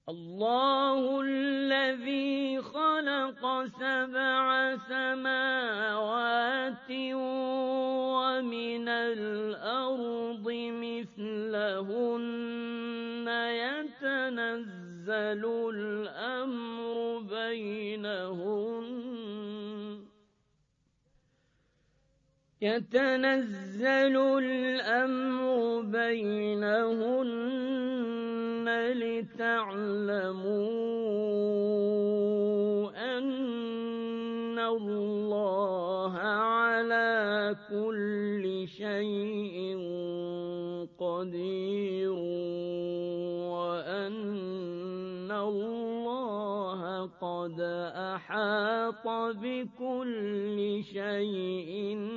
الله الذي خلق 7 سماوات ومن الأرض مثلهن يتنزل الأمر بينهن لتعلموا أن الله على كل شيء قدير وأن الله قد أحاط بكل شيء